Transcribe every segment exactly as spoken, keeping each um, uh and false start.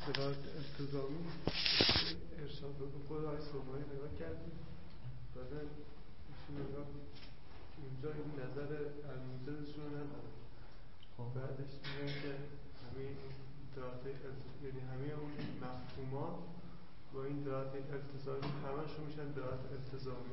دلالت التزامی ارشاد به خود های صومعی نگاه کردیم. بعد ایشون نگاه اونجا این نظر الموجزشون رو ندارن. بعدش میگن که همه دلالت یعنی همه اون مفهومات با این دلالت التزامی همشون میشن دلالت التزامی.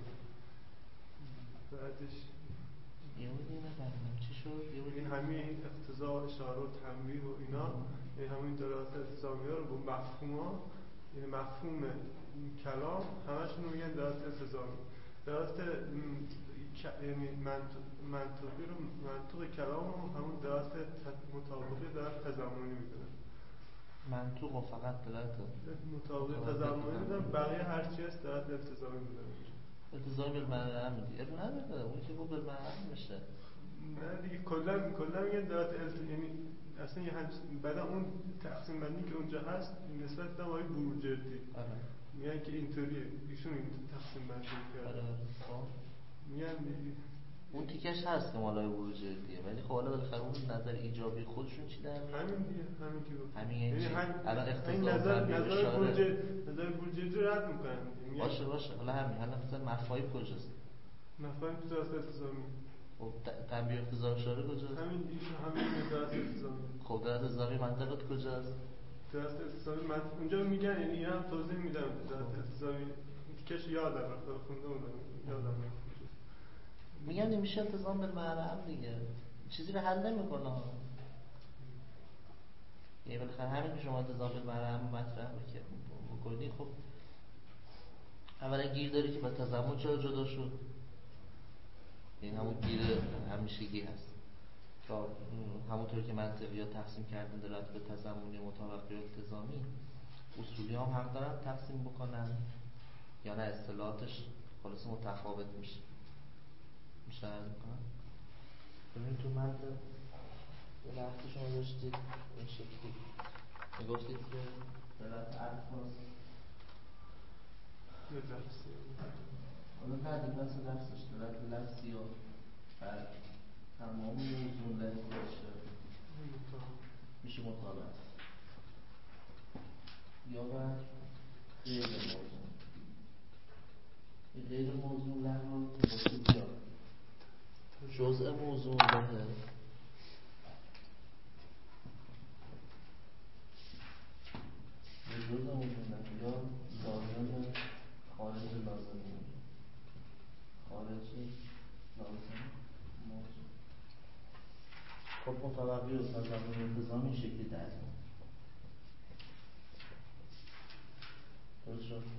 بعدش یه بود اینه فهمیدم چی شد؟ این همه اقتضا و اشاره و تنبیه و اینا این همین دلالت التزامی ها رو با مفهوم ها یعنی مفهوم کلام همشون رو میگن دلالت التزامی. دلالت یعنی منطقی رو منطق کلام رو همون دلالت مطابقی دلالت تضمنی میدونن. منطق و فقط دلالت مطابقی تضمنی میدونن، بقیه هرچی هست دلالت التزامی میدونن. التزام بالمعنی هم میدی اب نداره اون که بود بالمعنی میشه. نه دیگه کلا کلا میگن دلالت التزامی یعنی اصلا یه همچین بعدا اون تقسیم بندی که اونجا هست نسبت به آقای بروجردی آره میگن که اینطوریه ایشون این تقسیم بندی کرده. آره خب میگن اون تیکش هست که مالای بروجردیه ولی خب حالا بالاخره اون نظر ایجابی خودشون چی در میاد؟ همین دیگه همین که گفت همین یعنی چی؟ الان اختصاص نظر نظر بروجردی نظر بروجردی رو رد میکنن. باشه باشه حالا همین حالا مثلا مفاهیم کجاست؟ مفاهیم تو دلالت التزامی. خب تنبیه اقتضا اشاره کجاست؟ همین ایشون همین دلالت التزامی. خب دلالت التزامی منطقت کجاست؟ دلالت التزامی من اونجا میگن یعنی هم توضیح میدم دلالت التزامی کش یادم رفت خونده بودم یادم رفت. میگن نمیشه التزام بالمعنی هم دیگه چیزی رو حل نمیکنه. یعنی بالاخره همین که شما التزام بالمعنی هم مطرح بکنی خب اولا گیر داری که با تضمن چرا جدا شد؟ این همون گیر همیشگی هست. تا همونطور که منطقی ها تقسیم کردن دلالت به تضمنی مطابقی و التزامی اصولی هم حق دارن تقسیم بکنن یا نه اصطلاحاتش خلاص متفاوت میشه. میشه عرض میکنم ببین تو منطق یه بحثی شما داشتید این شکلی میگفتید که دلالت الفاظ یه لفظی حالا نه دیگه اصلا لفظش دلالت لفظی یا بر تمام موضوع لفظش میشه مطابق یا بر غیر موضوع این غیر موضوع له رو بسید یا جزء موضوع لهه جزء موضوع له یا لازم خارج لازم موضوع خارج لازم موضوع. خب مطابقی و تضمنی التزامی شکلی در میاد. درست شد؟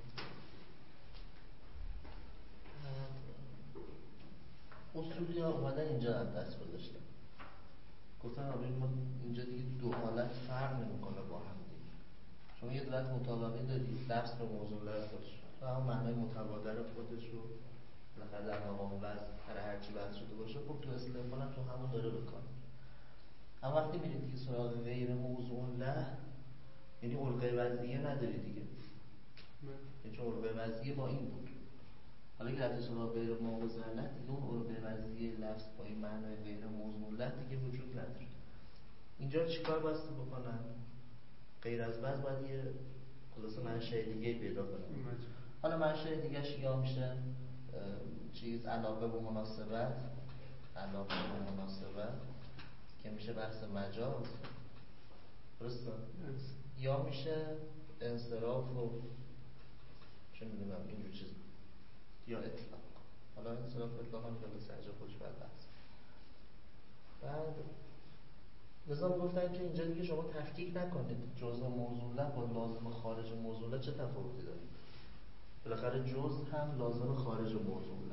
اصولی ها اومدن اینجا هم دست گذاشتن گفتن آبین ما اینجا دیگه دو حالت فرق نمیکنه با هم دیگه. شما یه دلالت مطابقی داری لفظ به موضوع لفظ و هم معنای متبادر خودش رو بالاخره در مقام وضع هر هرچی وضع شده باشه خب تو استقبال هم تو همون داره بکن. اما وقتی میرید دیگه سراغ غیر موضوع له یعنی علقه وضعیه نداری دیگه یعنی چون علقه وضعیه با این بود حالا که رفتی سراغ غیر موضوع له دیگه اون علقه وضعیه لفظ با این معنای غیر موضوع له دیگه وجود نداره. اینجا چیکار باسته بکنن؟ غیر از وضع باید یه خلاصه منشأ دیگه پیدا کنن. حالا منشأ دیگه‌اش یا میشه چیز علاقه و مناسبت علاقه و مناسبت که میشه بحث مجاز درسته؟ یا میشه انصراف و چه میدونم اینجور چیز یا اطلاق. حالا انصراف و اطلاق هم جلو سرجا خودش باید بحث. بعد لذا گفتن که اینجا دیگه شما تفکیک نکنید جزء موضوع له با لازم خارج موضوع له چه تفاوتی داره. بالاخره جزء هم لازم خارج موضوع له.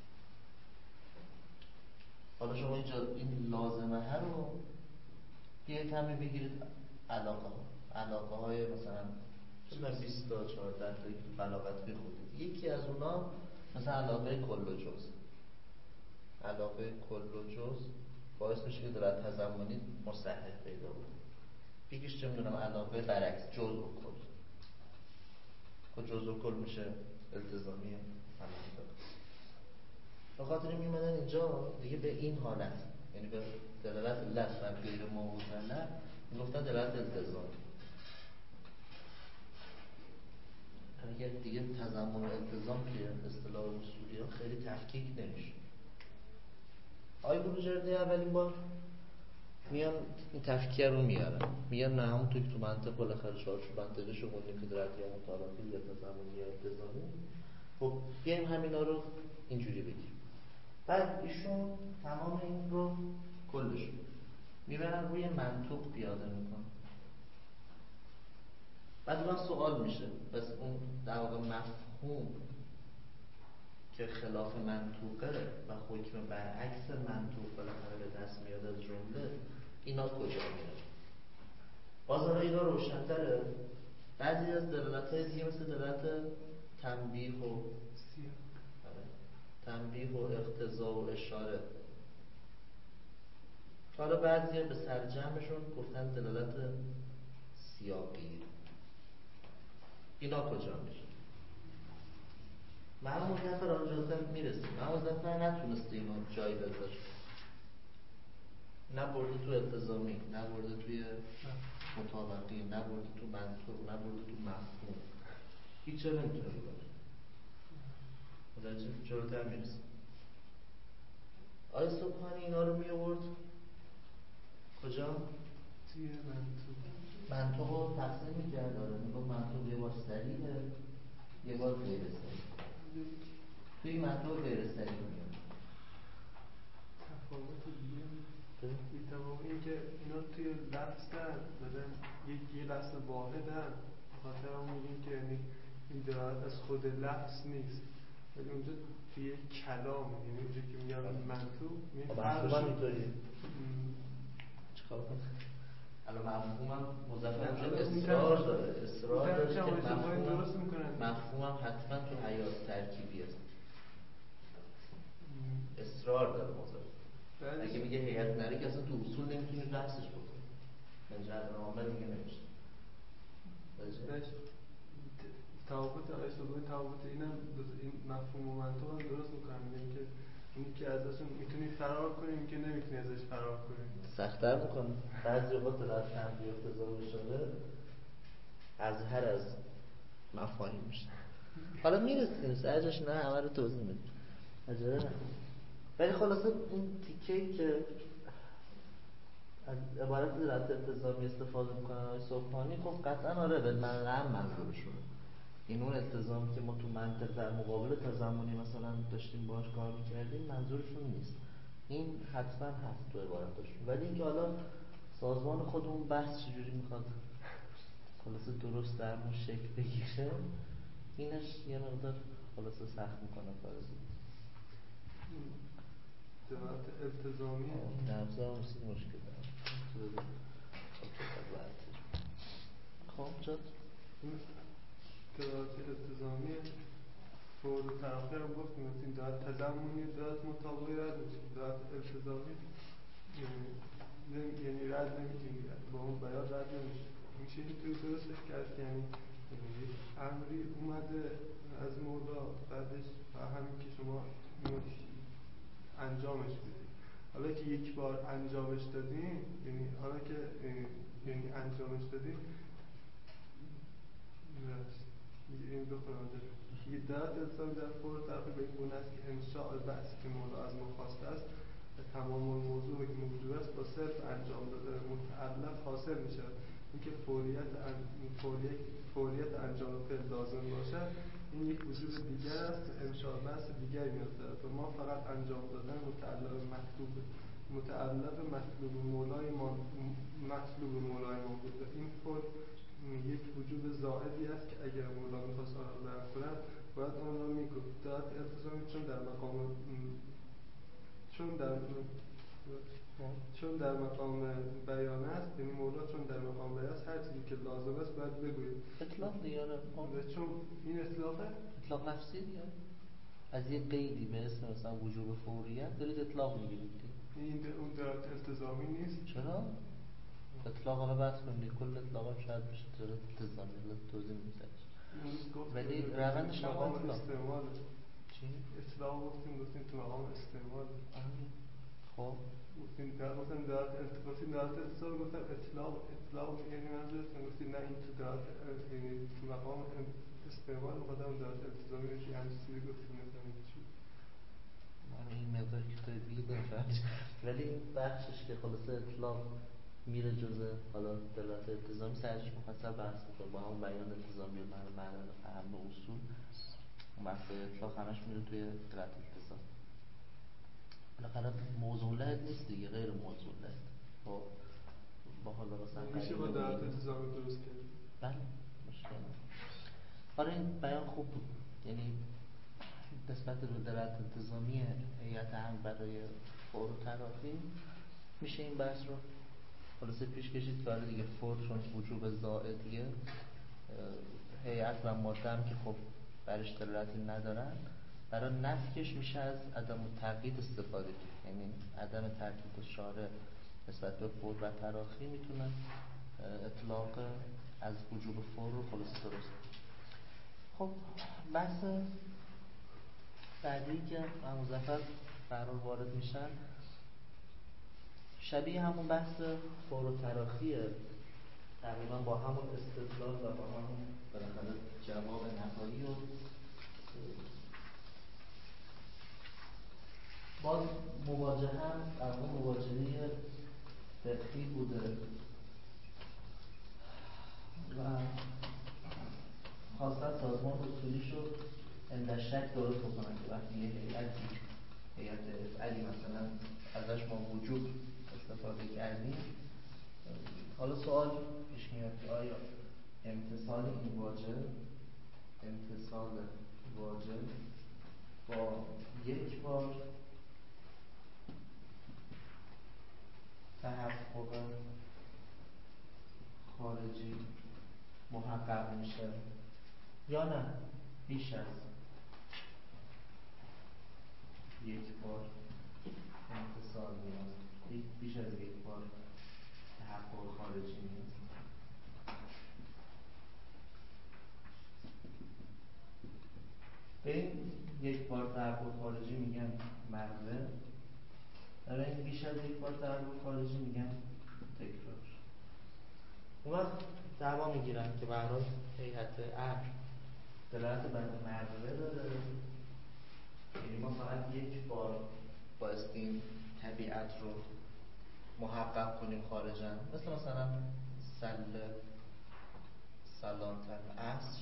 حالا شما اینجا این لازمه ها رو یه کمی بگیرید علاقه ها علاقه های مثلا چند بیست تا چهارده تا بلاغت بخونید یکی از اونا مثلا علاقه کل و جز علاقه کل و جز باعث میشه که دلالت تضمنی مصحح پیدا بود. یکیش چه میدونم علاقه برعکس جز و کل خود جز و کل میشه التزامی علاقه داره. به خاطر میمدن اینجا دیگه به این حالت یعنی به دلالت لفظ و غیر موضوع له میگفتن دلالت التزامی. اگر دیگه تضمن و التزام توی اصطلاح اصولی‌ها خیلی تفکیک نمیشه. آقای بروجردی اولین بار میان این تفکیک رو میارن، میان نه همون توی تو منطق بالاخره چارچوب منطقی شو خوندیم که درک یا مطالعاتی یا تضمنی یا التزامی. خب بیایم همینا رو اینجوری بگیم. بعد ایشون تمام این رو کلش میبرن روی منطق پیاده میکنن. بعد اون سوال میشه، پس اون در واقع مفهوم که خلاف منطوقه و حکم برعکس منطوق بالاخره به دست میاد از جمله، اینا کجا میاد؟ باز حالا اینا روشن‌تره. بعضی از دلالت‌های دیگه مثل دلالت تنبیه و تنبیه و اقتضا و اشاره، حالا بعضی به سرجمعشون گفتن دلالت سیاقی. اینا کجا میشه؟ معلوم مظفر آنجا میرسیم. معلوم مظفر نتونسته اینو جایی بذاره، نه برده تو التزامی، نه برده توی مطابقی، نه برده تو منطق، نه برده تو مفهوم. هیچ جا نمیتونه ببره. متوجه جلوتر میرسیم. آقای صبحانی اینا رو می آورد کجا؟ توی منطق. منطق رو تقسیم میکرد. داره میگفت منطق یه بار صریحه، یه بار غیر صریح. توی منطق غیر صریح میاد تفاوت دیگه میتوان این که اینا توی لفظ دن بدن یک یه لفظ واحد هم بخاطر هم میگیم که یعنی این دلالت از خود لفظ نیست، ولی اونجا توی کلام، یعنی اونجا که میگم منطوق مفهوم اینطوریه. چیکار کنم؟ الان مفهومم مظفر اصرار داره اصرار داره که مفهومم مفهومم حتما تو حیات ترکیبی است. اصرار داره مظفر. اگه میگه هیئت نری که اصلا تو اصول نمیتونی بحثش بکنی، من جهت عامل دیگه نمیشه. تفاوت آیسوبوی تفاوت اینم این مفهوم و منطق هم درست میکنم، میگن که اینی که ازشون میتونی فرار کنی، این که نمیتونی ازش فرار کنی. سخت‌تر میکنه. بعضی وقت دلالت تنبیه اقتضا شده از هر از مفاهیم میشه. حالا میرسیم سرجاش، نه همه رو توضیح میدیم عجله نکنیم. ولی خلاصه این تیکه‌ای که از عبارت دلالت التزامی استفاده میکنن آقای صبحانی، خب قطعا آره به من هم منظورشونه. این اون التزامی که ما تو منطق در مقابل تضمنی مثلا داشتیم باهاش کار میکردیم منظورشون نیست. این حتما هست تو عبارتشون، ولی اینکه حالا سازمان خودمون بحث چجوری میخواد خلاصه درست در اون شکل بگیره، اینش یه مقدار خلاصه سخت میکنه کارزی. دلالت التزامی نبضه هم رسید مشکل دارم. خب جد دلالت التزامی فور و تراخیر هم گفت میگفتیم دلالت تضمنی دلالت مطابقی رد میشه. دلالت التزامی یعنی رد نمیتونی با اون بیان رد نمیشه. میشه اینطوری درستش کرد که یعنی امری اومده از مولا، بعدش همین که شما انجامش بدید. حالا که یک بار انجامش دادیم، یعنی حالا که یعنی انجامش دادیم این بخونم یه دلالت التزامی در فور طرف به این گونه است که انشاء بحثی که مولا از ما خواسته است تمام موضوع که موجود است با صرف انجام داده متعلق حاصل می شود. اینکه فوریت ان... فوریت فوریت انجام فعل لازم باشد این یک وجود دیگر است، انشاء بحث دیگری نیاز دارد و ما فقط انجام دادن متعلق مطلوب متعلق مطلوب مولای ما مطلوب مولای ما بود. این فور یک وجود زائدی است که اگر مولا می‌خواست آن را بیان کند باید آن را می‌گفت. دلالت التزامی چون در مقام چون در چون در مقام بیان است، یعنی مولا چون در مقام بیان است هر چیزی که لازم است باید بگوید. اطلاق دیاره. چون این اطلاقه اطلاق نفسی دیاره. از یه قیدی به اسم مثلا وجوب فوریت دارید اطلاق میگیرید. این اون دلالت التزامی نیست. چرا؟ اطلاق حالا بحث کنید کل اطلاق هم شاید بشه دلالت التزامی توضیح می‌دید. ولی روندش هم اطلاق استعمال چی؟ اطلاق گفتیم گفتیم تو مقام استعمال. خب گفتیم در گفتم دلالت التزامی دلالت التزامی گفتم اطلاق اطلاق یعنی منظورتون گفتیم نه این تو دلالت یعنی تو مقام استعمال میخوادم داد التزامی رو که همچه چیزی گفتیم نفهمید چی من این مقدار که توی دیگه نفهمید، ولی این بخشش که خلاصه اطلاق میره جزء حالا دلالت التزامی سرش مفصل بحث میکنه با همون بیان التزامی و معنی اهم اصول. اون بحث اطلاق همش میره توی دلالت التزام. بالاخره موضوع لحظ نیست دیگه، غیر موضوع لحظ. خب با حالا مثلا میشه با دلالت التزامی درست کرد؟ بله مشکل آره این بیان خوب بود، یعنی نسبت به دلالت التزامی هیئت امر برای فور و تراخی میشه این بحث رو خلاصه پیش کشید که آره دیگه فور چون وجوب زائدیه، هیئت و ماده هم که خب برش دلالتی ندارن، برای نفیش میشه از عدم تقیید استفاده کرد، یعنی عدم تقیید شارع نسبت به فور و تراخی میتونه اطلاق از وجوب فور رو خلاصه درست. خب بحث بعدی که مظفر برای وارد میشن شبیه همون بحث فور و تراخیه، تقریبا با همون استدلال و با همون بالاخره جواب نهایی و باز مواجهه هم در اون مواجهه فقهی بوده و خواستن سازمان اصولیش رو اندشک درست بکنن که وقتی یه هیئتی هیئت افعالی مثلا ازش ما وجوب استفاده کردیم، حالا سوال پیش میاد که آیا امتصال این واجب امتصال واجب با یک بار تحقق خارجی محقق میشه یا نه بیش از یک بار امتصال نیاز بیش از یک بار تحقق خارجی نیاز. به این یک بار تحقق خارجی میگن مغزه، در این بیش از یک بار تحقق خارجی میگن تکرار. اون وقت دعوا میگیرن که به هر حال هیئت امر دلالت بر مغزه داره، یعنی ما فقط یک بار بایستیم طبیعت رو محقق کنیم خارجاً، مثل مثلا سل سلات العصر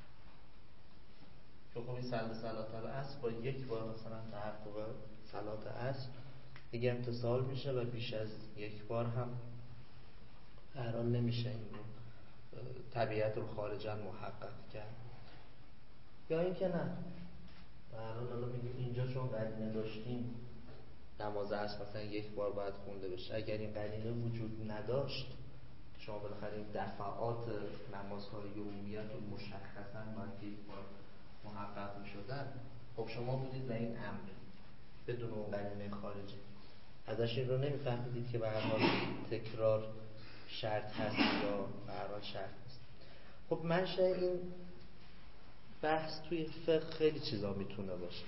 که خب این سل سلات العصر با یک بار مثلا تحقق سلات عصر دیگه امتصال میشه و بیش از یک بار هم هرحال نمیشه این رو طبیعت رو خارجاً محقق کرد. یا این که نه هرحال حالا میگیم اینجا چون قرینه داشتیم نماز عصر مثلا یک بار باید خونده بشه، اگر این قرینه وجود نداشت شما بالاخره این دفعات نمازهای یومیت رو مشخصاً باید یک بار محقق میشدن، خب شما بودید و این امر بدون اون قرینه خارجی ازش این رو نمیفهمیدید که به هر حال تکرار شرط هست یا به هر حال شرط نیست. خب منشأ این بحث توی فقه خیلی چیزا میتونه باشه،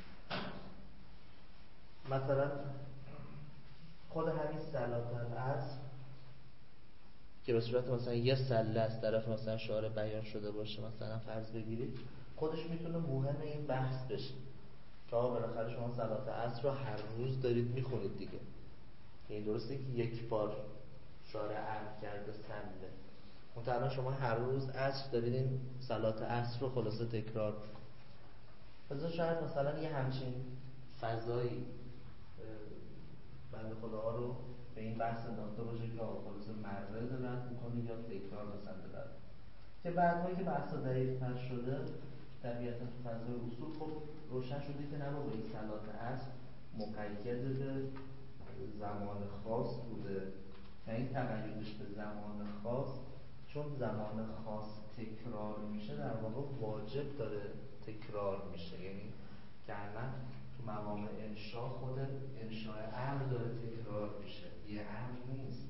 مثلا خود همین صلات العصر که به صورت مثلا یه سله از طرف مثلا شارع بیان شده باشه، مثلا فرض بگیرید خودش میتونه موهم این بحث بشه که آقا بالاخره شما صلات عصر رو هر روز دارید میخونید دیگه، یعنی درسته که یک بار شارع امر کرده سله، مثلا شما هر روز عصر دارید این صلات عصر رو خلاصه تکرار کنید. شاید مثلا یه همچین فضایی بنده خداها رو به این بحث انداخته باشه که آقا خلاصه مره دلالت میکنه یا تکرار مثلا دلالت، که بعدها که بحثا دقیق‌تر شده طبیعتا تو فضای اصول خب روشن شده که نه بابا این صلات عصر مقید به زمان خاص بوده و این تقییدش به زمان خاص چون زمان خاص تکرار میشه در واقع واجب داره تکرار میشه، یعنی که الان تو مقام انشاء خود انشاء امر داره تکرار میشه، یه امر نیست.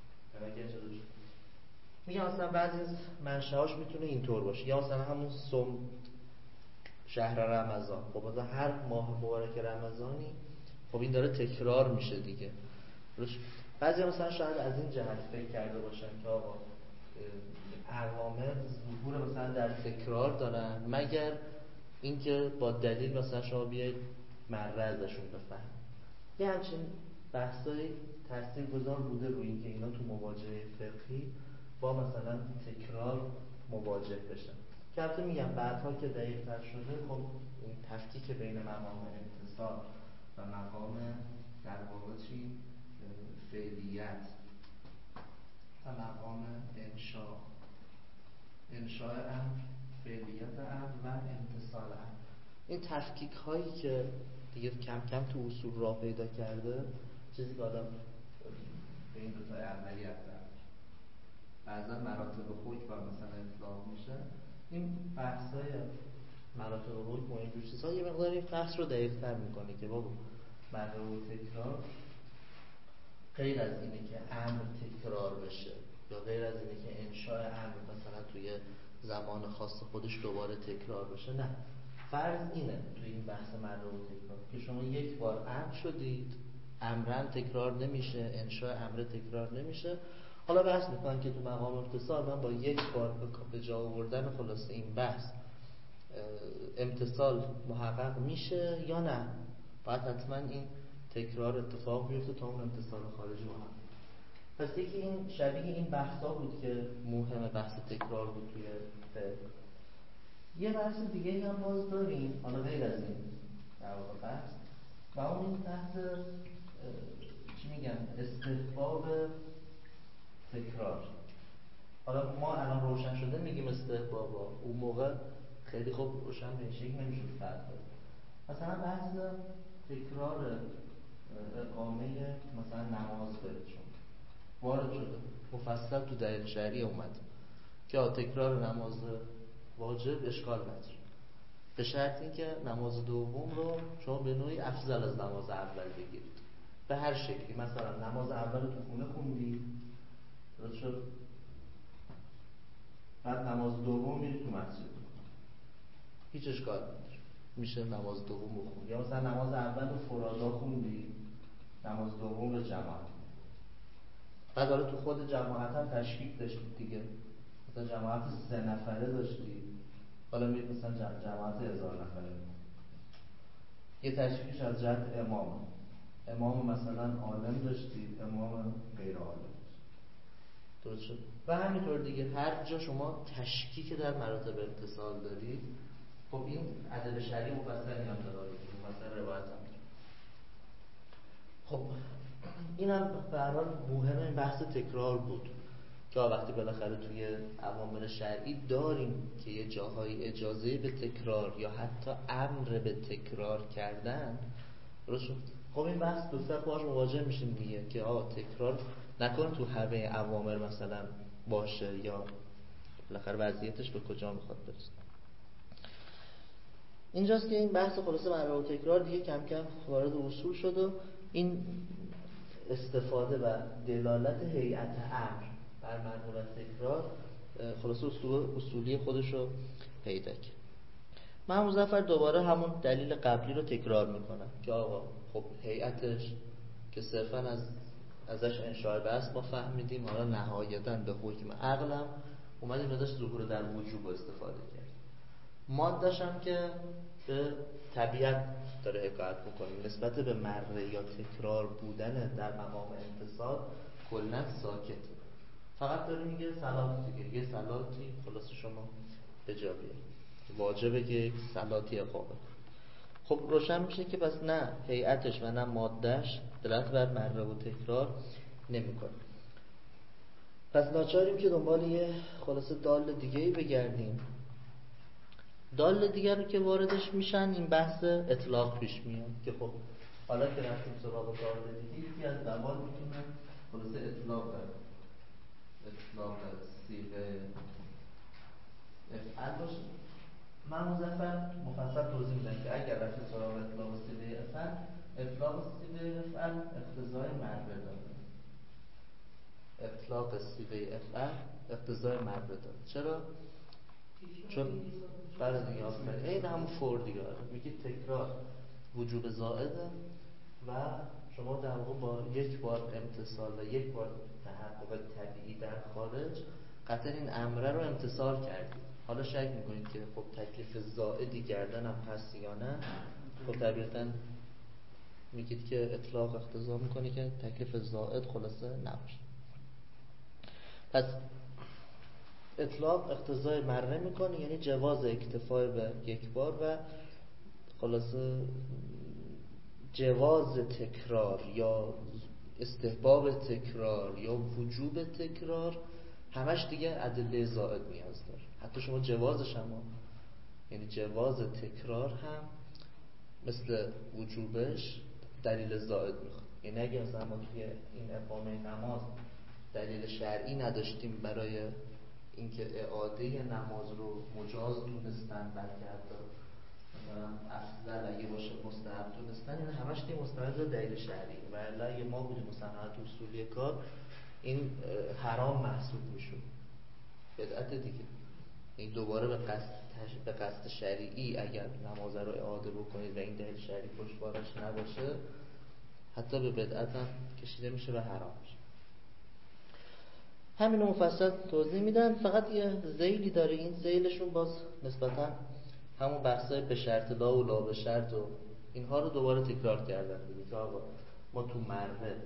میگه اصلا بعضی از منشأهاش میتونه اینطور باشه، یا مثلا همون صوم شهر رمضان، خب مثلا هر ماه مبارک رمضانی خب این داره تکرار میشه دیگه. بعضی مثلا شاید از این جهت فکر کرده باشن که آقا عوامل ظهور مثلا در تکرار دارن، مگر اینکه با دلیل مثلا شما بیاید مره ازشون بفهمید. یه همچین بحثایی تاثیرگذار بوده روی اینکه اینا تو مواجهه فقهی با مثلا تکرار مواجه بشن. که البته میگم بعدها که دقیق‌تر شده، خب این تفکیک بین مقام امتصال و مقام در واقع چی فعلیت و مقام انشاء، انشاء امر، فعلیت امر و امتصال امر، این تفکیک هایی که دیگه کم کم تو اصول راه پیدا کرده، چیزی که آدم به این دوتا عملیت داره. بعضا مراتب حکم و مثلا اطلاق میشه. این بحثای مراتب حکم و اینجور چیزها یه مقدار این بحث رو دقیق‌تر میکنه که بابا مره و تکرار غیر از اینه که امر تکرار بشه یا غیر از اینه که انشاء امر مثلا توی زمان خاص خودش دوباره تکرار بشه، نه، فرض اینه توی این بحث مره و تکرار که شما یک بار امر شدید، امرن تکرار نمیشه، انشاء امر تکرار نمیشه. حالا بحث میکنن که تو مقام امتصال من با یک بار به جا آوردن خلاصه این بحث امتصال محقق میشه یا نه، باید حتما این تکرار اتفاق بیفته تا اون امتصال خارجی محقق. پس یکی این شبیه این بحثا بود که مهم بحث تکرار بود توی فقه. یه بحث دیگه هم باز داریم حالا غیر از این در واقع بحث، و اون این بحث چی میگن استحباب تکرار. حالا ما الان روشن شده میگیم استحبابا، اون موقع خیلی خوب روشن به این شکل نمیشد فرق داد. مثلا بحث تکرار اقامه مثلا نماز بهشون وارد شده، مفصل تو دلیل شرعی اومد که تکرار نماز واجب اشکال نداره، به شرط اینکه نماز دوم رو شما به نوعی افضل از نماز اول بگیرید، به هر شکلی. مثلا نماز اول رو تو خونه خوندی، درست شد، بعد نماز دوم میری تو مسجد، هیچ اشکال نداره، میشه نماز دوم بخونی. یا مثلا نماز اول رو فرادا خوندی، نماز دوم رو جماعت، بعد حالا تو خود جماعت هم تشکیک داشتید دیگه، مثلا جماعت سه نفره داشتی، حالا میرید مثلا جماعت هزار نفره. یه تشکیکش از جهت امام، امام مثلا عالم داشتید، امام غیر عالم داشتید، درست شد. و همینطور دیگه هر جا شما تشکیک در مراتب امتصال دارید، خب این ادب شرعی مفصلی هم داره، مثلا روایت هم داره. خب اینم به هر حال مهم بحث تکرار بود که وقتی بالاخره توی اوامر شرعی داریم که یه جاهای اجازه به تکرار یا حتی امر به تکرار کردن، درست شد. خب این بحث دو سه باهاش مواجه میشیم دیگه که آقا تکرار نکن تو همه اوامر مثلا باشه، یا بالاخره وضعیتش به کجا میخواد برسه. اینجاست که این بحث خلاصه مره و تکرار دیگه کم کم وارد اصول شد و این استفاده و دلالت هیئت امر بر مره و تکرار خلاصه اصول اصولی خودش رو پیدا کرد. من مظفر دوباره همون دلیل قبلی رو تکرار میکنم که آقا خب هیئتش که صرفا از ازش انشاء بس ما فهمیدیم، حالا نهایتاً به حکم عقلم اومدیم ازش ظهور در وجوب استفاده کرد. ماده‌ش هم که به طبیعت داره حکایت میکنیم نسبت به مره یا تکرار بودن در مقام امتصال کلاً ساکت، فقط داره میگه صلات دیگه، یه صلاتی خلاص شما به جا بیارید، واجبه که یک صلاتی اقامه. خب روشن میشه که پس نه هیئتش و نه مادهش دلالت بر مره و تکرار نمیکنه. پس ناچاریم که دنبال یه خلاصه دال دیگه‌ای بگردیم. دال دیگر رو که واردش میشن این بحث اطلاق پیش میاد که خب حالا که رفتیم سراغ دال دیگه، یکی از دوال میتونه خلاصه اطلاق اطلاق صیغه افعل باشه. من مظفر مفصل توضیح میدم که اگر رفتیم سراغ اطلاق صیغه افعل، اطلاق صیغه افعل اقتضای مره داره. اطلاق صیغه افعل اقتضای مره داره. چرا؟ چون بعد دیگه آفرین این همون فور دیگه میگه تکرار وجوب زائده و شما در واقع با یک بار امتصال و یک بار تحقق طبیعی در خارج قطعا این امره رو امتثال کردید. حالا شک میکنید که خب تکلیف زائدی کردن هم هست یا نه. خب طبیعتاً میگید که اطلاق اقتضا میکنه که تکلیف زائد خلاصه نباشه. پس اطلاق اقتضای مره میکنه، یعنی جواز اکتفای به یک بار و خلاصه جواز تکرار یا استحباب تکرار یا وجوب تکرار همش دیگه ادله زائد نیاز داره. حتی شما جوازش هم، یعنی جواز تکرار هم مثل وجوبش دلیل زائد میخواد. یعنی اگه مثلا ما توی این اقامه نماز دلیل شرعی نداشتیم برای اینکه اعاده نماز رو مجاز دونستن، بلکه حتی افضل اگه باشه مستحب دونستن، این همش که مستند دلیل شرعی و الا اگه ما بودیم مستند اصولی کار این حرام محسوب میشد، بدعت دیگه. این دوباره به قصد به قصد شرعی اگر نماز رو اعاده بکنید و این دلیل شرعی پشتوارش نباشه حتی به بدعت هم کشیده میشه و حرام میشه. همینو مفصل توضیح میدم. فقط یه ذیلی داره، این ذیلشون باز نسبتا همون بحثای به شرط لا و لا به شرط و اینها رو دوباره تکرار کردن دیگه که آقا ما تو مره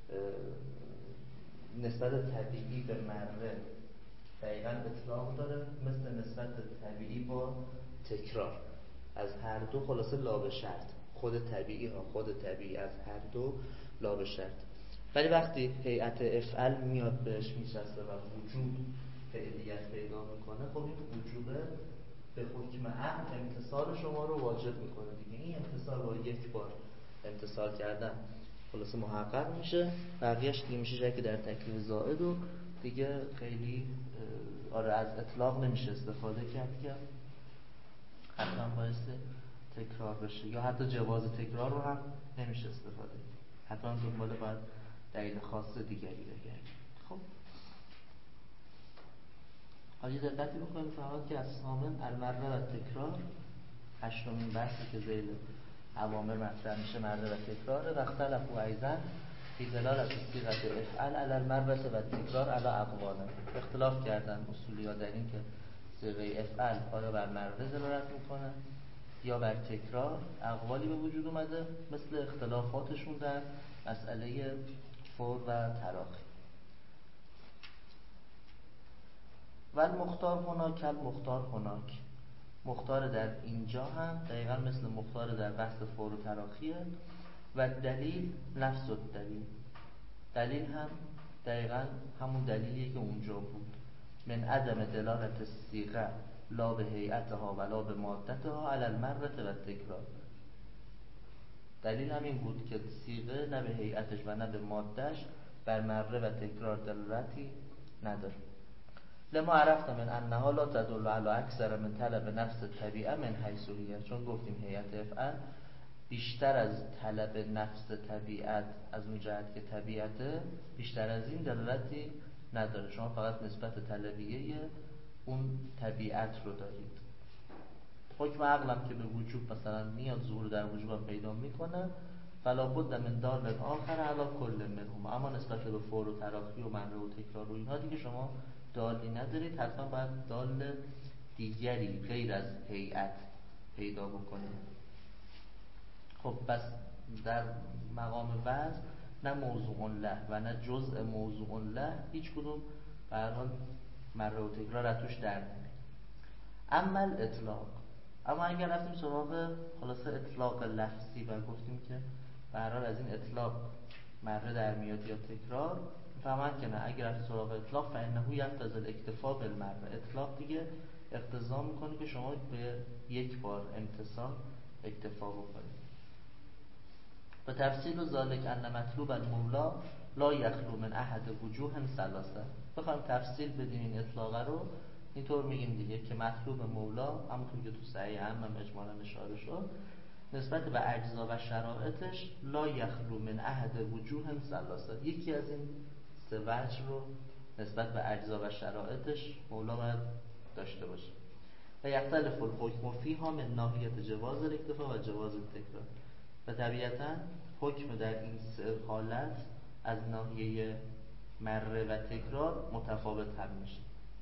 نسبت طبیعی به مره دقیقاً اطلاق داره مثل نسبت طبیعی با تکرار. از هر دو خلاصه لا به شرط، خود طبیعی ها خود طبیعی از هر دو لا به شرط. ولی وقتی هیئت افعل میاد بهش میچسبه و وجوب فعلیت پیدا میکنه، خب این وجوبه به حکم عقل امتصال شما رو واجب میکنه دیگه. این امتصال با یک بار امتصال کردن خلاصه محقق میشه، بقیهش دیگه میشه که در تکلیف زائد و دیگه خیلی آره از اطلاق نمیشه استفاده کرد که حتما باعث تکرار بشه، یا حتی جواز تکرار رو هم نمیشه استفاده کرد، حتما دنبال باید دلیل خاص دیگری بگردیم. خب حالا دقتی بکنیم فقط که از ثامن المره و تکرار، هشتمین بحثی که ذیل اوامر مطرح میشه مره و تکراره. و اختلفوا ایضا فی دلالت صیغه افعل علی المره و تکرار علی اقوال. اختلاف کردن اصولی‌ها در این که صیغه افعل آیا بر مره دلالت میکنه یا بر تکرار. اقوالی به وجود اومده مثل اختلافاتشون در مسئله فور و تراخی. و المختار هناک کل مختار هناک، مختار در اینجا هم دقیقا مثل مختار در بحث فور و تراخیه. و دلیل نفس الدلیل، دلیل هم دقیقا همون دلیلیه که اونجا بود. من عدم دلالت الصیغه لا به هیئتها ولا به مادتها علی المره و تکرار. دلیل همین بود که صیغه نه به هیئتش و نه به مادهش بر مره و تکرار دلالتی نداره. لما عرفت من انها لا تدل علی اکثر من طلب نفس طبیعه من حیث هی، چون گفتیم هیئت افعل بیشتر از طلب نفس طبیعت از اون جهت که طبیعته، بیشتر از این دلالتی نداره. شما فقط نسبت طلبیه اون طبیعت رو دارید. حکم عقلم که به وجوب مثلا میاد ظهور در وجوب پیدا میکنه، فلا بد من دال آخر علی کل منهم. اما نسبت به فور و تراخی و مره و تکرار و اینها دیگه شما دالی ندارید، حتما باید دال دیگری غیر از هیئت پیدا بکنید. خب پس در مقام وضع نه موضوع له و نه جزء موضوع له هیچ کدوم به هر حال مره و تکرار از توش در نمیاد. اما الاطلاق، اما اگر رفتیم سراغ خلاصه اطلاق لفظی و گفتیم که به هر حال از این اطلاق مره در میاد یا تکرار، فهمند که نه، اگر رفتیم سراغ اطلاق فانه یقتضی الاکتفاء بالمره، اطلاق دیگه اقتضا میکنه که شما به یک بار امتصال اکتفا بکنید. و تفسیر ذالک ان مطلوب المولا لا یخلو من احد وجوه ثلاثه. بخوایم تفصیل بدیم این اطلاق رو، اینطور میگیم دیگه که مطلوب مولا همونطور که تو صحیح هم اجمالا اشاره شد نسبت به اجزا و شرایطش لا یخلو من احد وجوه ثلاثه، یکی از این سه وجه رو نسبت به اجزا و شرایطش مولا باید داشته باشه. و یختلف الحکم فیها من ناحیه جواز الاکتفاء و جواز التکرار. و طبیعتا حکم در این سه حالت از ناحیه مره و تکرار متفاوت هم میشه.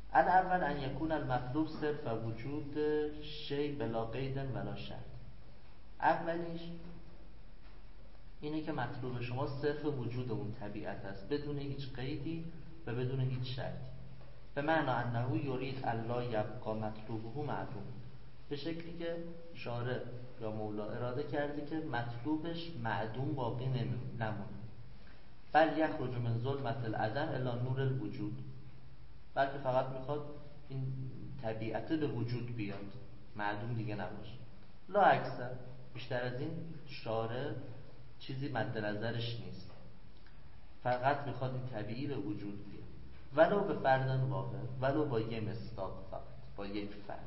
الاول ان یکون المطلوب صرف وجود شی بلا قید ولا شرط. اولیش اینه که مطلوب شما صرف وجود اون طبیعت است، بدون هیچ قیدی و بدون هیچ شرطی. به معنی انه یرید الا یبقى مطلوبه معدوم، به شکلی که شارع یا مولا اراده کرده که مطلوبش معدوم باقی نمونه. بل یخرج من ظلمت العدم الی نور الوجود، بلکه فقط میخواد این طبیعت به وجود بیاد، معدوم دیگه نباشه. لا اکثر، بیشتر از این شارع چیزی مد نظرش نیست، فقط میخواد این طبیعی به وجود بیاد، ولو به فردن واحد، ولو با یه مصداق، فقط با یک فرد.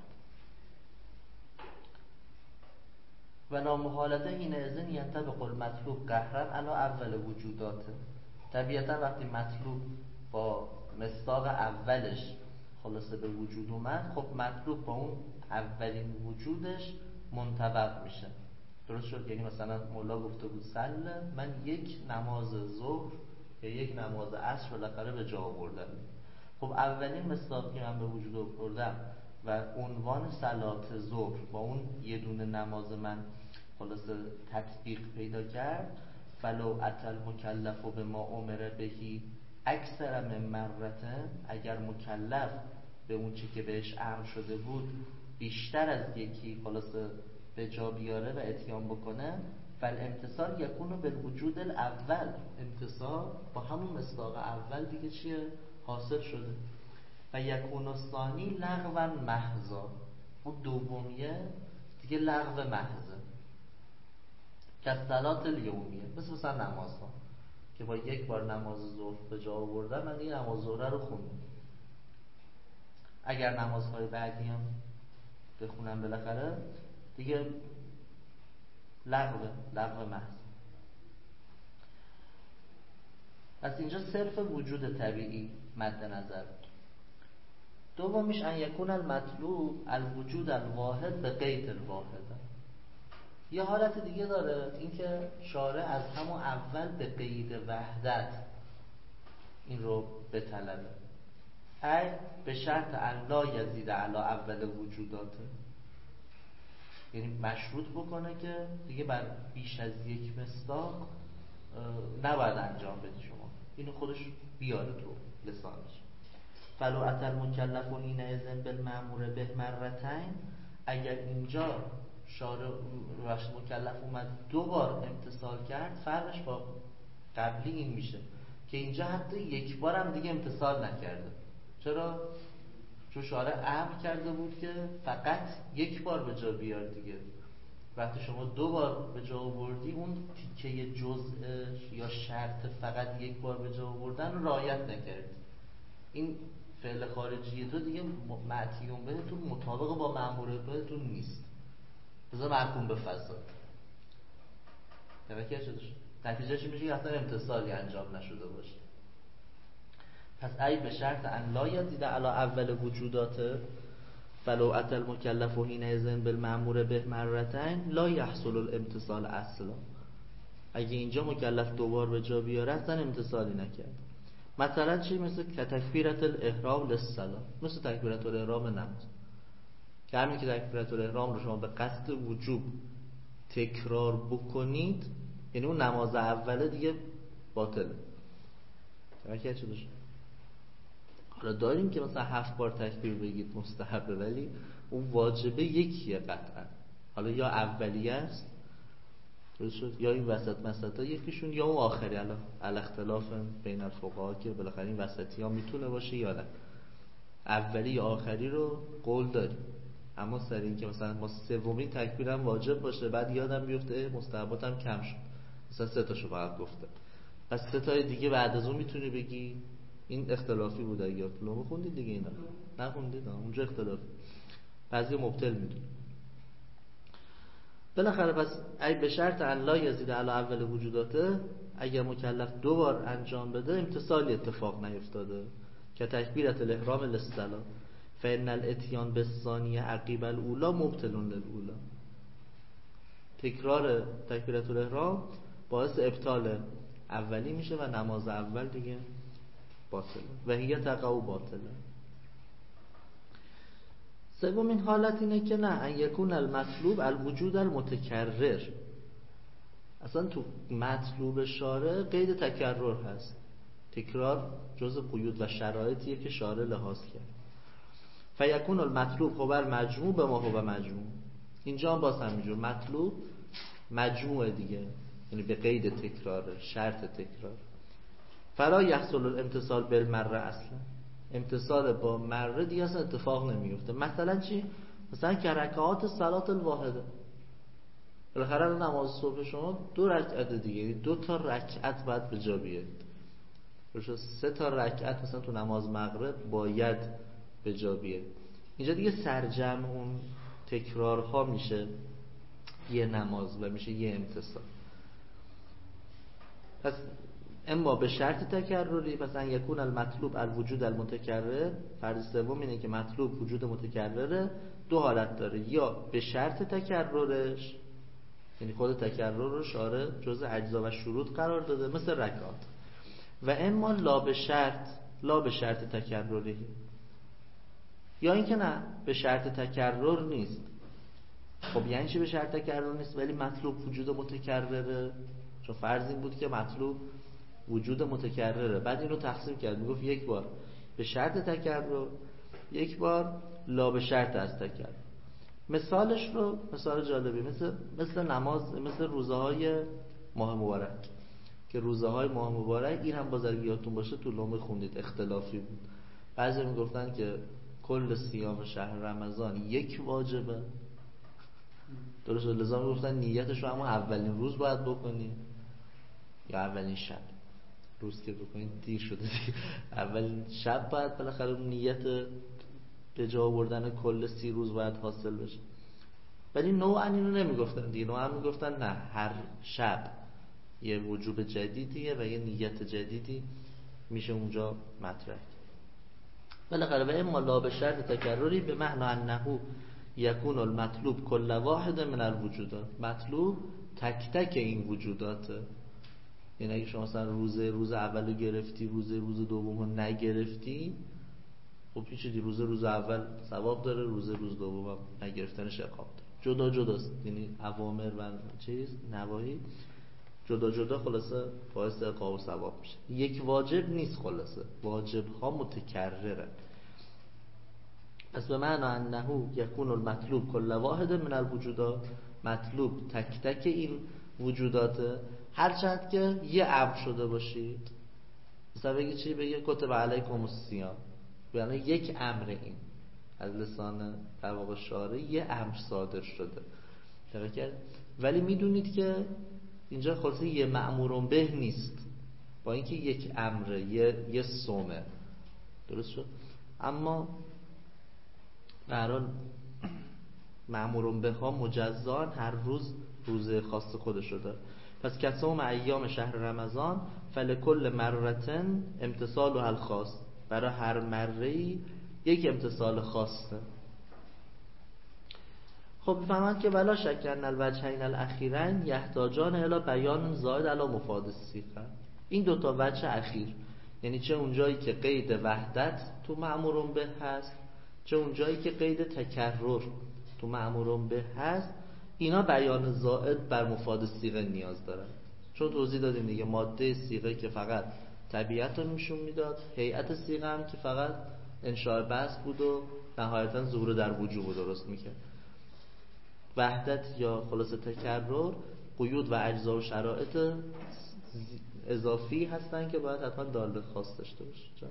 و نامحالته این ازن ینطبق المطلوب قهرن علی اول وجوداته. طبیعتا وقتی مطلوب با مصداق اولش خلاصه به وجود اومد، خب مطلوب با اون اولین وجودش منطبق میشه. درست شد؟ یعنی مثلا مولا گفته بود سله، من یک نماز ظهر یا یک نماز عصر بالاخره به جا آوردم. خب اولین مصداقی که من به وجود آوردم و عنوان صلات ظهر با اون یه دونه نماز من خلاصه تطبیق پیدا کرد. فلو اتل مکلف و به ما امره بهی اکثر من مرتن، اگر مکلف به اون چی که بهش امر شده بود بیشتر از یکی خلاصه به جا بیاره و اتیان بکنه، فالامتصال یکونو بالوجود الاول، امتصال با همون مصداق اول دیگه چیه؟ حاصل شده. و یکون الثانی لغوا محضا، اون دومیه دیگه لغو محضه، که صلات الیومیه، مثل مثلا نماز ها که با یک بار نماز ظهر به جا آوردن، من دیگه نماز ظهر رو خوندم. اگر نمازهای بعدی هم بخونم بالاخره دیگه لغو لغو محض. پس اینجا صرف وجود طبیعی مد نظر. دومیش ان یکون المطلوب الوجود الواحد به قید الواحد. یه حالت دیگه داره، اینکه شارع از همون اول به قید وحدت این رو بطلبه، ای به شرط ان لا یزید علی اول وجوداته، یعنی مشروط بکنه که دیگه بر بیش از یک مصداق نباید انجام بدی شما، اینو خودش بیاره تو لسانش. فلو اتل مکلف و این ازن بالمأمور به مرتين، اگر اینجا شارع مکلف اومد دو بار امتثال کرد، فرقش با قبلی این میشه که اینجا حتی یک بار هم دیگه امتثال نکرده. چرا؟ چون شارع امر کرده بود که فقط یک بار به جا بیار دیگه. وقتی شما دو بار به جا آوردی، اون تیکه جزء یا شرط فقط یک بار به جا آوردن رو رعایت نکردی. این فعل خارجی تو دیگه معتیون بهتون مطابق با مأمور بهتون نیست، بذار محکوم به فساد. توجه شدش؟ نتیجه چی میشه؟ که اصلا امتثالی انجام نشده باشه. پس ای به شرط ان لا یزید علی اول وجوداته فلو اتى المكلف حینئذ بالمأمور به مرتين لا يحصل الامتثال اصلا. اگه اینجا مکلف دوبار به جا بیاره اصلا امتثالی نکرد. مثلا چی؟ مثل تکبیرت الاحرام للصلاه، مثل تکبیرت الاحرام نماز، که همین که تکبیرت الاحرام رو شما به قصد وجوب تکرار بکنید، یعنی اون نماز اوله دیگه باطله. توجه شدش؟ حالا داریم که مثلا هفت بار تکبیر بگید مستحبه، ولی اون واجبه یکیه قطعا. حالا یا اولیه است درست شد، یا این وسط مسطا یکیشون، یا اون آخری. الان الاختلاف بین الفقها که بالاخره این وسطی ها میتونه باشه یا نه، اولی یا آخری رو قول داریم. اما سر این که مثلا ما سومین تکبیر هم واجب باشه، بعد یادم بیفته مستحبات هم کم شد، مثلا سه تاشو فقط گفته، پس سه تای دیگه بعد از اون میتونی بگی. این اختلافی بود. اگه لومو خوندید دیگه، اینا نخوندید اونجا اختلافی، بعضی مبطل میدون. بالاخره پس ای به شرط ان لا یزید علی اول وجوداته، اگر مکلف دو بار انجام بده امتثالی اتفاق نیفتاده، که تکبیرت الاحرام للصلاه فان الاتیان بالثانیه عقیب الاولی مبطل للاولی. تکرار تکبیرت الاحرام باعث ابطال اولی میشه و نماز اول دیگه باطله و هی تقع باطله. سومین حالت اینه که نه، ان یکون المطلوب الوجود المتکرر. اصلا تو مطلوب شارع قید تکرر هست، تکرار جزء قیود و شرایطیه که شارع لحاظ کرد. فیکون المطلوب هو المجموع به ما هو مجموع. اینجا هم باز همینجور مطلوب مجموعه دیگه، یعنی به قید تکرار، شرط تکرار. فلا یحصل الامتصال بالمره، اصلا امتصال با مره دیگه اصلا اتفاق نمیفته. مثلا چی؟ مثلا که رکعات صلات الواحده، بالاخره نماز صبح شما دو رکعت دیگه، دو تا رکعت باید به جا بیاد. سه تا رکعت مثلا تو نماز مغرب باید به جا بیاد. اینجا دیگه سرجم اون تکرارها میشه یه نماز و میشه یه امتصال. پس اما به شرط تکرری، پس ان یکون المطلوب الوجود المتکرر، فرض سوم اینه که مطلوب وجود متکرره. دو حالت داره، یا به شرط تکررش، یعنی خود تکرر رو شارع جزء اجزا و شروط قرار داده مثل رکعات، و اما لا به شرط، لا به شرط تکرری، یا اینکه نه به شرط تکرر نیست. خب یعنی چی به شرط تکرر نیست ولی مطلوب وجود متکرره؟ چون فرض این بود که مطلوب وجود متکرره، بعد این رو تقسیم کرد، میگفت یک بار به شرط تکرر، یک بار لا به شرط از تکرر. مثالش رو، مثال جالبی، مثل مثل نماز، مثل روزه های ماه مبارک، که روزه های ماه مبارک این هم باز اگه یادتون باشه تو لومه خوندید اختلافی بود. بعضی میگفتن که کل صیام شهر رمضان یک واجبه، درست، لذا میگفتن نیتش رو اما اولین روز باید بکنی یا اولین شب. روز که بکنید دیر شده دیگه، اولین شب باید بالاخره نیت به جا آوردن کل سی روز باید حاصل بشه. ولی نوعا اینو نمیگفتن دیگه، نوعا میگفتن نه، هر شب یه وجوب جدیدیه و یه نیت جدیدی میشه اونجا مطرح. بالاخره و اما لا به شرط تکرری به معنی انه یکون المطلوب کل واحد من الوجودات. مطلوب تک تک این وجوداته. یعنی اگه شما مثلا روزه روز اولو گرفتی، روزه روز دومو نگرفتی، خب هیچی، روزه روز اول ثواب داره، روزه روز دوم نگرفتنش عقاب داره. جدا جداست، یعنی اوامر و چیز نواهی جدا جدا خلاصه باعث عقاب و ثواب میشه. یک واجب نیست، خلاصه واجب ها متکررن. پس به معنی انه یکون المطلوب کل واحد من الوجودات، مطلوب تک تک این وجوداته، هرچند که یه امر شده باشید. مثلا بگی چی؟ بگی کتب علیکم الصیام، یعنی یک امر، این از لسان در واقع شارع یه امر صادر شده، ولی میدونید که اینجا خلاصه یه مأمورون به نیست، با اینکه یک امره، یه یه صومه، درست شد؟ اما به هر حال مأمورون به ها مجزان هر روز روزه خاص خودشو داره. پس کسوم ایام شهر رمضان فلکل مرتن امتصال و الخاص، برای هر مره‌ای یک امتصال خاصه. خب بفهمند که ولا شک ان الوجهین الاخیرین یحتاجان الی بیان زائد علی مفاد الصیغه. این دوتا وجه اخیر، یعنی چه اونجایی که قید وحدت تو مأمورون به هست، چه اونجایی که قید تکرر تو مأمورون به هست، اینا بیان زائد بر مفاد صیغه نیاز دارن. چون توضیح دادیم دیگه، ماده صیغه که فقط طبیعت رو نشون میداد، هیئت صیغه هم که فقط انشاء بحث بود و نهایتا ظهور در وجوب رو درست میکرد. وحدت یا خلاصه تکرر قیود و اجزا و شرایط اضافی هستن که باید حتما داله خاص داشته باشه. چرا؟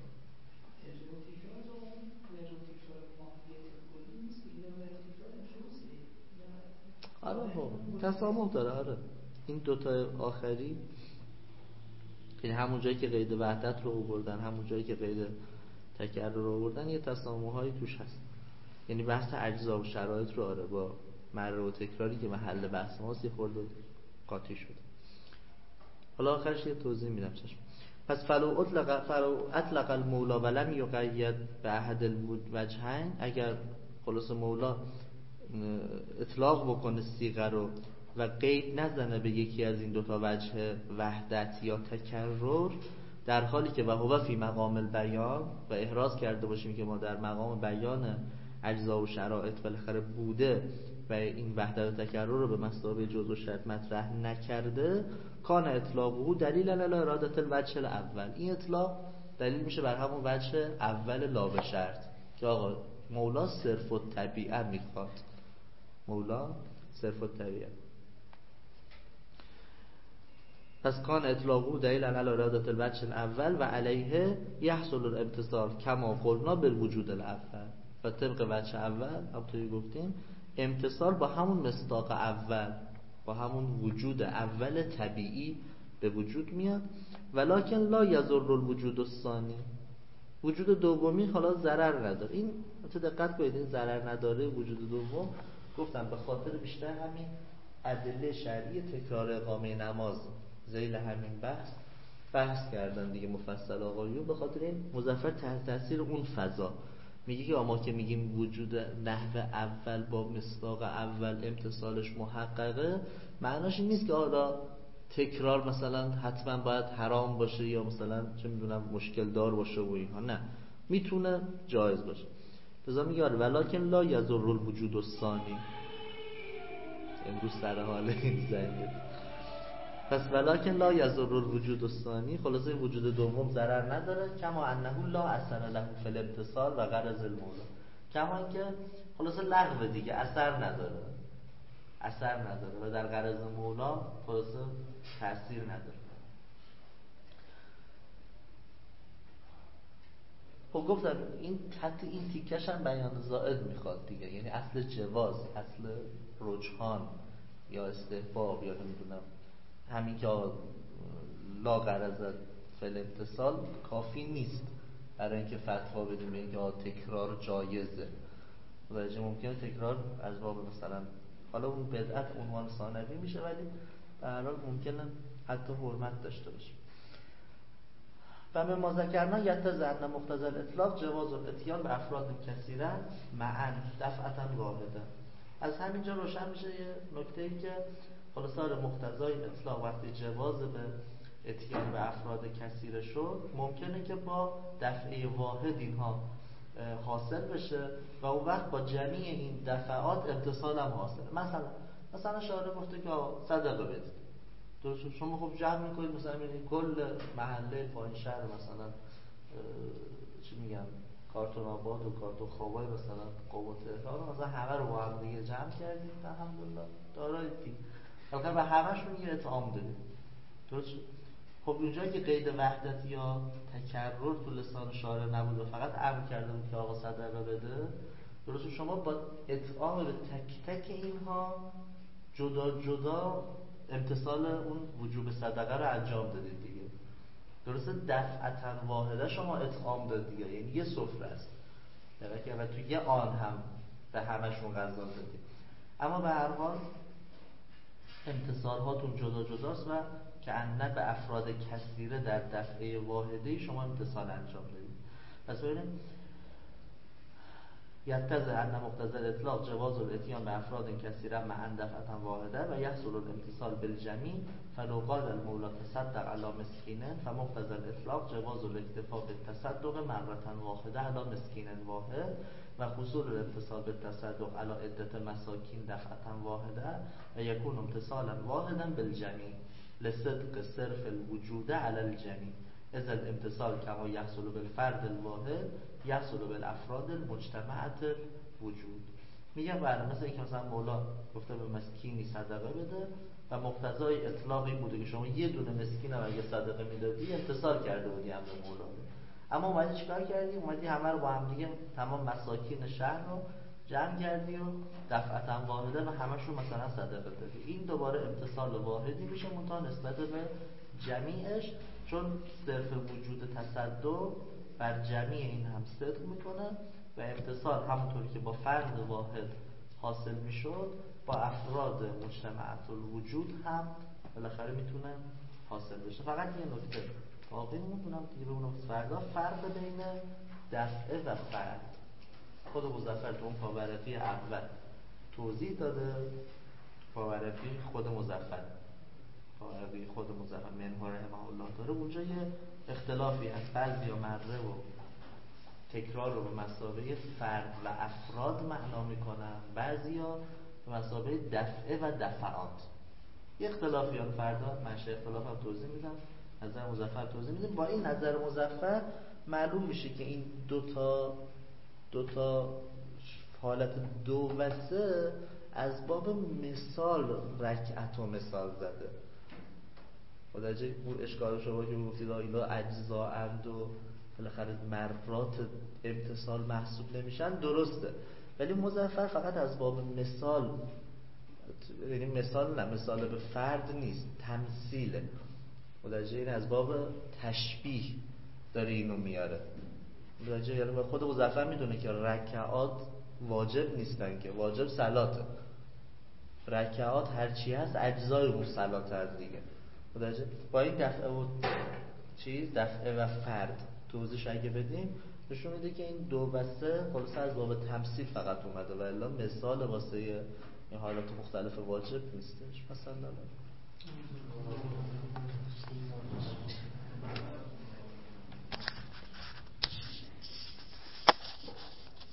آره تسامح داره. آره این دوتا آخری، یعنی همون جایی که قید وحدت رو آوردن، همون جایی که قید تکرر رو آوردن، یه تسامح هایی توش هست. یعنی بحث اجزا و شرایط رو آره با مره و تکراری که محل بحث ماست یه خورده قاطی شده. حالا آخرش یه توضیح میدم چشم. پس فلو اطلق فلو اطلق المولا ولم یقید به احد الوجهین، اگر خلاص مولا اطلاق بکنه صیغه رو و قید نزنه به یکی از این دوتا وجه وحدت یا تکرر، در حالی که و هو فی مقام البیان، و احراز کرده باشیم که ما در مقام بیان اجزا و شرایط بالاخره بوده و این وحدت تکرر رو به مثابه جزء و شرط مطرح نکرده، کان اطلاقه دلیل علی ارادت الوجه الاول. این اطلاق دلیل میشه بر همون وجه اول لا به شرط که آقا مولا صرف الطبیعه میخواد، مولا صرف الطبیعه. پس کان اطلاقه دلیل علی ارادت الوجه الاول و علیه یحصل الامتصال کما قلنا بالوجود الاول. و طبق وجه اول همونطوری گفتیم امتصال با همون مصداق اول، با همون وجود اول طبیعی به وجود میاد. ولکن لا یضر الوجود الثانی، وجود دومی حالا ضرر نداره. این تو دقت کنید، این ضرر نداره وجود دوم گفتم به خاطر بیشتر همین ادله شرعی تکرار اقامه نماز ذیل همین بحث بحث کردن دیگه مفصل آقایون. به خاطر این مظفر تحت تاثیر اون فضا میگه که ما که میگیم وجود نحو اول با مصداق اول امتصالش محققه، معناش این نیست که حالا تکرار مثلا حتما باید حرام باشه یا مثلا چه میدونم مشکل دار باشه و اینها، نه، میتونه جایز باشه. لذا میگه ولکن لا یضر الوجود الثانی. امروز سر حال این زنگ. پس ولکن لا یضر الوجود الثانی، خلاصه وجود دوم ضرر نداره. کما انه لا اثر له فی الامتصال و غرض المولا، کما اینکه خلاصه لغو دیگه، اثر نداره، اثر نداره و در غرض مولا خلاصه تأثیر نداره. خب گفتم این حتی این تیکش هم بیان زائد میخواد دیگه، یعنی اصل جواز، اصل رجحان یا استحباب یا نمیدونم همین که لا غرض فی الامتصال کافی نیست برای اینکه فتوا بدیم اینکه تکرار جایزه. و ممکنه تکرار از باب مثلا حالا اون بدعت عنوان ثانوی میشه، ولی در هر حال ممکنه حتی حرمت داشته باشه. و به ما ذکرنا یتضح ان مقتضی الاطلاق جواز الاتیان به افراد کثیره معا دفعتا واحده. از همینجا روشن میشه یه نکته‌ای که خلاصه مقتضای اطلاق وقتی جواز به اتیان به افراد کثیره شد، ممکنه که با دفعه واحد اینها حاصل بشه و اون وقت با جمعی این دفعات امتصال هم حاصله. مثلا مثلا شارع گفته که صدقه بدید، درست؟ شما خب جمع میکنید مثلا میبینید کل محله پایین شهر مثلا چی میگم کارتون آباد و کارتون خوابای مثلا قوم تهران مثلا همه رو با هم دیگه جمع کردید، الحمدلله دارایید دیگه، البته به همشون یه اطعام دادید، درست؟ خب اونجایی که قید وحدت یا تکرر تو لسان شارع نبود و فقط امر کرده بود که آقا صدقه بده، درست؟ شما با اطعام به تک تک اینها جدا جدا امتصال اون وجوب صدقه رو انجام دادید دیگه، درسته؟ دفعتا واحده شما اطعام داد دیگه، یعنی یه سفره است و تو یه آن هم به همشون غذا دادید. اما به هر حال امتصال هاتون جدا جداست و که انه به افراد کثیره در دفعه واحده شما امتصال انجام دادید. پس ببینیم یتضح ان مقتضی الاطلاق جواز الاتیان به افراد کثیره معا دفعة واحده و یحصل الامتصال بالجمیع فلو قال المولا تصدق علی مسکین فمقتضی الاطلاق جواز الاکتفاء بالتصدق مرة واحده علی مسکین واحد و حصول الامتصال بالتصدق علی عدة مساکین دفعة واحده و یکون امتصالا واحدا بالجمیع لصدق صرف الوجود علی الجمیع اذا الامتصال کما یحصل بالفرد الواحد یحصل بالافراد المجتمعة وجود. میگه بله مثلا اینکه مثلا مولا گفته به مسکینی صدقه بده و مقتضای اطلاق این بوده که شما یه دونه مسکین هم اگه صدقه میدادی امتصال کرده بودی امر مولا. اما اومدی چیکار کردی؟ اومدی همه رو با هم دیگه تمام مساکین شهر رو جمع کردی و دفعتا واحده و همشون مثلا صدقه دادی. این دوباره امتصال واحدی میشه منتها نسبت به جمیعش، چون صرف وجود تصدق بر جمیع این هم صدق میکنه و امتصال همونطوری که با فرد واحد حاصل میشد با افراد مجتمعات الوجود هم بالاخره میتونه حاصل بشه. فقط یه نکته باقی میمونم دیگه بمونم فردا، فرق بین دفعه و فرد خود مظفر تو اون پاورقی اول توضیح داده، پاورقی خود مظفر پاورقی خود مظفر منهار رحمه الله داره، اونجا یه اختلافی هست، بعضی ها مره و تکرار رو به مثابه فرد و افراد معنا میکنن، بعضیا به مثابه دفعه و دفعات. یه اختلافیان فردا منشه اختلاف هم توضیح میدم، نظر مظفر توضیح میدم. با این نظر مظفر معلوم میشه که این دوتا دوتا حالت دو و سه از باب مثال رکعت و مثال زده. متوجه اون اشکال شما که گفتید اینا اجزا اند و بالاخره مرات امتصال محسوب نمیشن، درسته، ولی مظفر فقط از باب مثال، یعنی مثال نه، مثال به فرد نیست، تمثیله. متوجه این از باب تشبیه داره اینو میاره. متوجه یعنی خود مظفر میدونه که رکعات واجب نیستن، که واجب صلاته، رکعات هرچی هست اجزای اون صلات هست دیگه. متوجه با این دفعه و چیز دفعه و فرد توضیحش اگه بدیم نشون میده که این دو و سه خلاص از باب تمثیل فقط اومده و الا مثال واسه این حالات مختلف واجب نیستش. مثلا